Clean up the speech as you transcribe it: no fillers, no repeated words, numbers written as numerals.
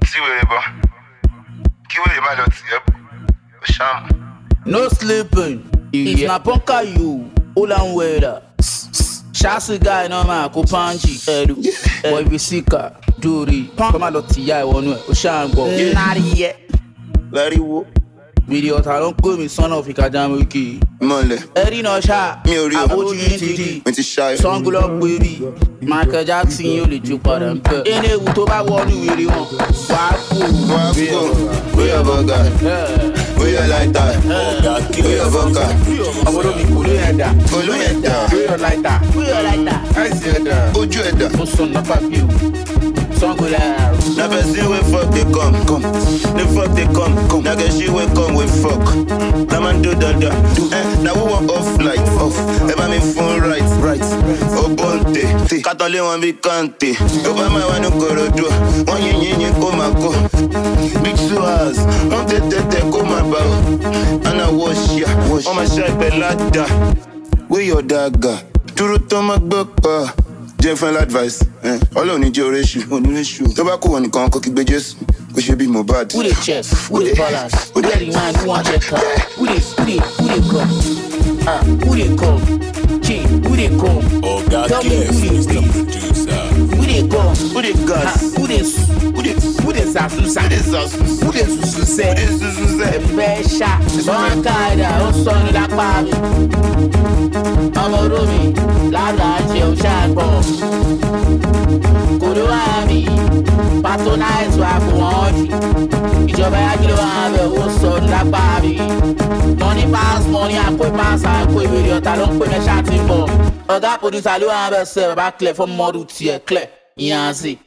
See where they Kí wèrè má lọ tiẹ̀ bọ̀. Ṣáàmù. No sleeping. If na punka you, all and weather. Shasi guy no man ko panji. Boy be sika, duri. Come on, lot ya wonu e. O shan go. Nari Láriwo. Video ta ló ń pè mí son of Ikadamu Wiki. Mọ̀lẹ̀. Ẹ̀rí náà ṣá. Mi ò rí o. Àbójú yín ti di. Mo ti ṣayọ. Sango lọ pé bí. Michael Jackson yóò lè ju padà ń bẹ̀. Ẹni ewu tó bá wọnú ìwé wọn. Wàá kú. Wàá kú. Bóyá bọ́gà. Bóyá láìta. Bóyá bọ́gà. Ọmọdé mi kò lóyè dà. Olóyè dà. Bóyá láìta. Bóyá láìta. Àìsí ẹ̀dá. Ojú ẹ̀dá. Ó sọ nípa bí o. Sango lẹ́rù. Na person wey fuck dey come. Dey fuck dey come. Na get she wey come wey fuck. Na man do dada. Na who wan off light? Off. Ẹ bá mi fún right. Obonte. Kátólé wọn bí kante. Tó bá máa wá ní korodo. Wọ́n yín kó máa kó. Big suas. Wọ́n tètè kó máa bá o. Àná wọ́ṣíà. Wọ́n máa ṣe àìpẹ́ ládà. Wé your dagger. Dúró tó máa gbọ́ pa. Jẹ́ fún advice. Ọlọ́run ní jẹ́ oríṣu. Tó bá kó wọn nìkan kó kígbe Jésù. Kó ṣe bí Mohbad. Who dey chest? Who dey balance? Who dey remind? Who wan check out? Who dey come? Who dey come? Who dey come? Tell me who dey producer. Who dey come? Who dey gas? Who dey zazuza? Who dey sususe? Ẹ̀bẹ̀ ṣá. Wọ́n ká ẹ̀dá ó sọnù lápá mi. Ọmọ Rómi lára jẹun ṣáàgbọ̀n. Kò ló wá mi. Patronize wa fún wọn jù. Ìjọba yá kí ló wá bẹ̀ ó sọnù lápá mi. Money pass money, àpò ìwé ọ̀tá ló ń pè mí ṣáà tí ń bọ̀. Ọ̀gá producer ló wá bẹ̀ sẹ́ bàbá clear fún mọ́dù tiẹ̀ clear. Ìyànzí.